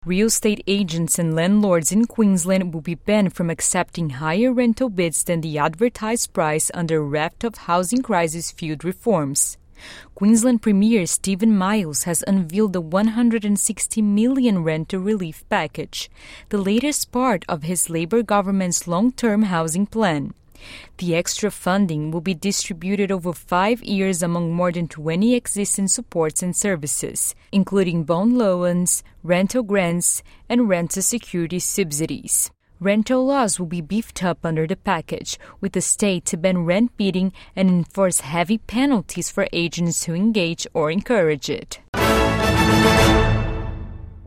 Real estate agents and landlords in Queensland will be banned from accepting higher rental bids than the advertised price under a raft of housing crisis-fueled reforms. Queensland Premier Stephen Miles has unveiled the $160 million rental relief package, the latest part of his Labor government's long-term housing plan. The extra funding will be distributed over 5 years among more than 20 existing supports and services, including bond loans, rental grants, and rental security subsidies. Rental laws will be beefed up under the package, with the state to ban rent bidding and enforce heavy penalties for agents who engage or encourage it.